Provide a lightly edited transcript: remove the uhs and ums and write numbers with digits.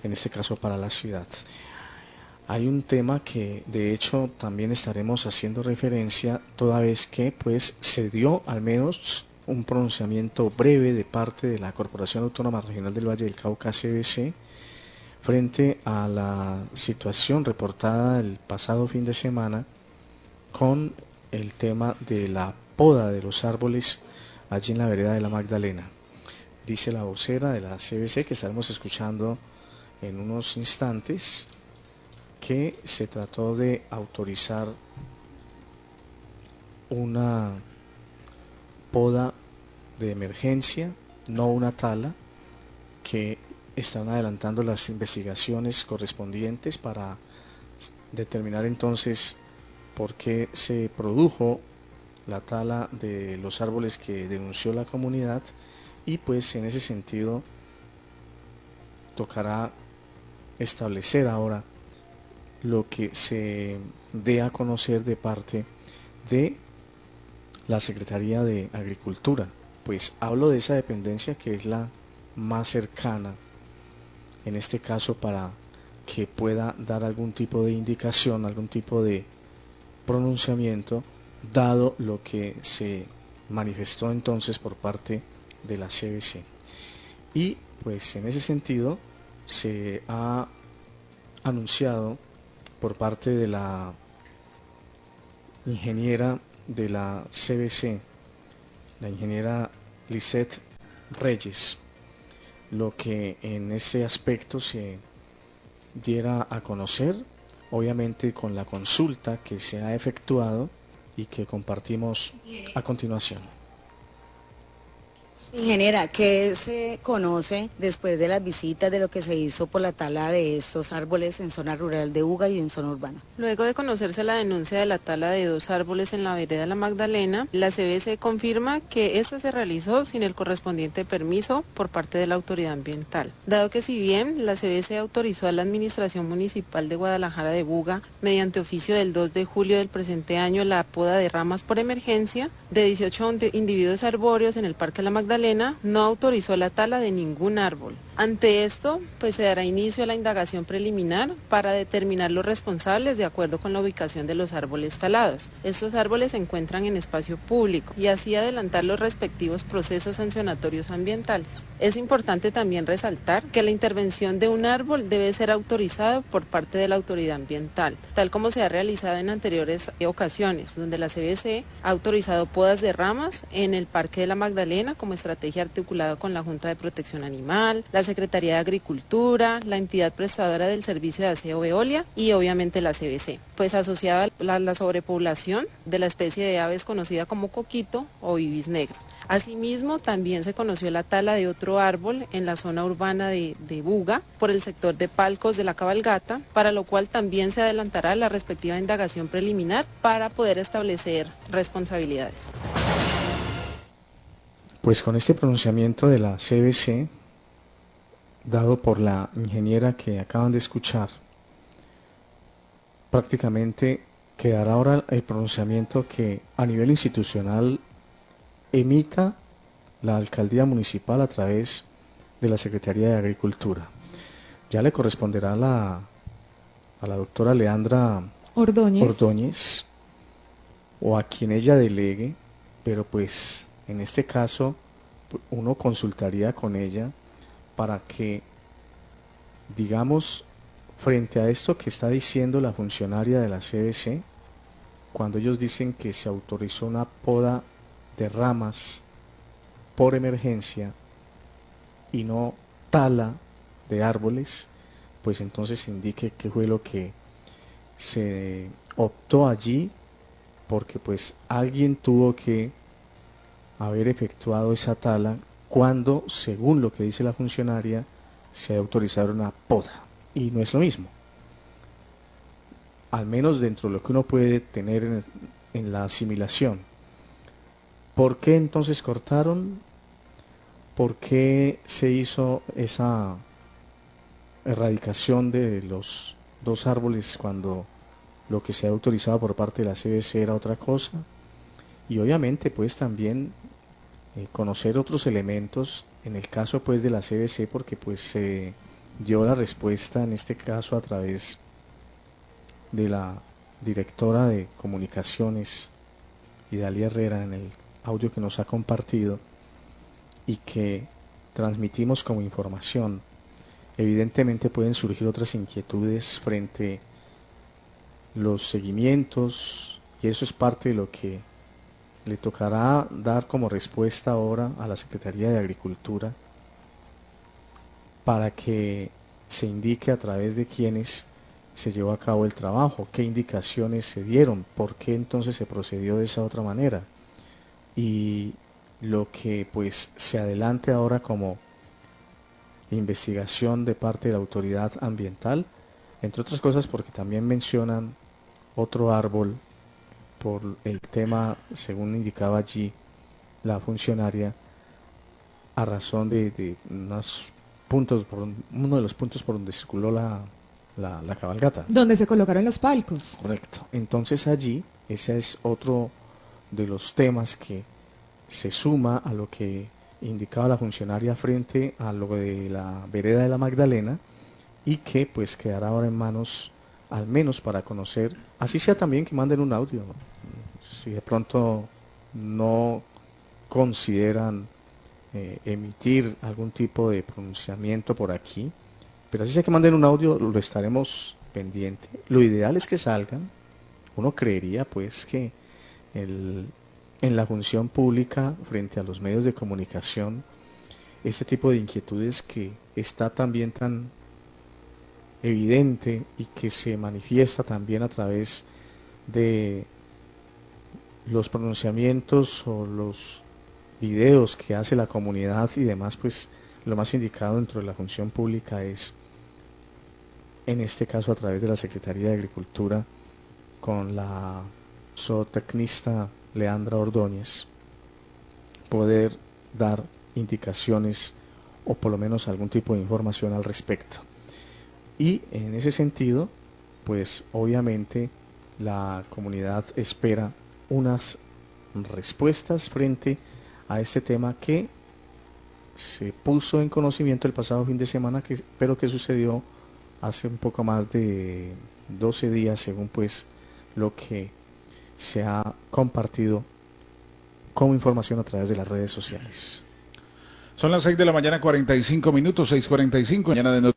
en este caso para la ciudad. Hay un tema que de hecho también estaremos haciendo referencia toda vez que pues se dio al menos un pronunciamiento breve de parte de la Corporación Autónoma Regional del Valle del Cauca CBC frente a la situación reportada el pasado fin de semana con el tema de la poda de los árboles allí en la vereda de la Magdalena. Dice la vocera de la CBC, que estaremos escuchando en unos instantes, que se trató de autorizar una poda de emergencia, no una tala, que están adelantando las investigaciones correspondientes para determinar entonces por qué se produjo la tala de los árboles que denunció la comunidad, y pues en ese sentido tocará establecer ahora lo que se dé a conocer de parte de la Secretaría de Agricultura. Pues hablo de esa dependencia que es la más cercana en este caso para que pueda dar algún tipo de indicación, algún tipo de pronunciamiento, dado lo que se manifestó entonces por parte de la CBC. Y pues en ese sentido se ha anunciado por parte de la ingeniera de la CBC, la ingeniera Lisette Reyes, lo que en ese aspecto se diera a conocer, obviamente con la consulta que se ha efectuado y que compartimos a continuación. Ingeniera, ¿qué se conoce después de las visitas de lo que se hizo por la tala de estos árboles en zona rural de Buga y en zona urbana? Luego de conocerse la denuncia de la tala de 2 árboles en la vereda La Magdalena, la CBC confirma que esta se realizó sin el correspondiente permiso por parte de la autoridad ambiental. Dado que si bien la CBC autorizó a la Administración Municipal de Guadalajara de Buga, mediante oficio del 2 de julio del presente año, la poda de ramas por emergencia de 18 individuos arbóreos en el Parque La Magdalena, no autorizó la tala de ningún árbol. Ante esto, pues se dará inicio a la indagación preliminar para determinar los responsables de acuerdo con la ubicación de los árboles talados. Estos árboles se encuentran en espacio público y así adelantar los respectivos procesos sancionatorios ambientales. Es importante también resaltar que la intervención de un árbol debe ser autorizada por parte de la autoridad ambiental, tal como se ha realizado en anteriores ocasiones, donde la CBC ha autorizado podas de ramas en el Parque de la Magdalena como estrategia articulada con la Junta de Protección Animal, la Secretaría de Agricultura, la entidad prestadora del servicio de aseo Veolia y obviamente la CBC, pues asociada a la sobrepoblación de la especie de aves conocida como coquito o ibis negro. Asimismo, también se conoció la tala de otro árbol en la zona urbana de Buga por el sector de Palcos de la Cabalgata, para lo cual también se adelantará la respectiva indagación preliminar para poder establecer responsabilidades. Pues con este pronunciamiento de la CBC, dado por la ingeniera que acaban de escuchar, prácticamente quedará ahora el pronunciamiento que a nivel institucional emita la alcaldía municipal a través de la Secretaría de Agricultura. Ya le corresponderá a la doctora Leandra Ordóñez o a quien ella delegue, pero pues en este caso uno consultaría con ella para que, digamos, frente a esto que está diciendo la funcionaria de la CBC, cuando ellos dicen que se autorizó una poda de ramas por emergencia y no tala de árboles, pues entonces indique qué fue lo que se optó allí, porque pues alguien tuvo que haber efectuado esa tala cuando, según lo que dice la funcionaria, se ha autorizado una poda, y no es lo mismo, al menos dentro de lo que uno puede tener en la asimilación. ¿Por qué entonces cortaron? ¿Por qué se hizo esa erradicación de los 2 árboles cuando lo que se ha autorizado por parte de la CBC era otra cosa? Y obviamente pues también conocer otros elementos en el caso pues de la CBC, porque pues se dio la respuesta, en este caso a través de la directora de comunicaciones, Idalia Herrera, en el audio que nos ha compartido y que transmitimos como información. Evidentemente pueden surgir otras inquietudes frente a los seguimientos, y eso es parte de lo que le tocará dar como respuesta ahora a la Secretaría de Agricultura, para que se indique a través de quienes se llevó a cabo el trabajo, qué indicaciones se dieron, por qué entonces se procedió de esa otra manera, y lo que pues se adelante ahora como investigación de parte de la autoridad ambiental, entre otras cosas porque también mencionan otro árbol por el tema, según indicaba allí la funcionaria, a razón de unos puntos, uno de los puntos por donde circuló la cabalgata. Donde se colocaron los palcos. Correcto. Entonces allí, ese es otro de los temas que se suma a lo que indicaba la funcionaria frente a lo de la vereda de la Magdalena, y que pues quedará ahora en manos, al menos para conocer, así sea también que manden un audio, ¿no? Si de pronto no consideran emitir algún tipo de pronunciamiento por aquí, pero así sea que manden un audio, lo estaremos pendiente. Lo ideal es que salgan. Uno creería pues que en la función pública frente a los medios de comunicación, este tipo de inquietudes que está también tan evidente y que se manifiesta también a través de los pronunciamientos o los videos que hace la comunidad y demás, pues lo más indicado dentro de la función pública es, en este caso a través de la Secretaría de Agricultura, con la zootecnista Leandra Ordóñez, poder dar indicaciones o por lo menos algún tipo de información al respecto. Y en ese sentido, pues obviamente la comunidad espera unas respuestas frente a este tema que se puso en conocimiento el pasado fin de semana, pero que sucedió hace un poco más de 12 días, según pues lo que se ha compartido como información a través de las redes sociales. Son las 6 de la mañana, 45 minutos, 6:45, mañana de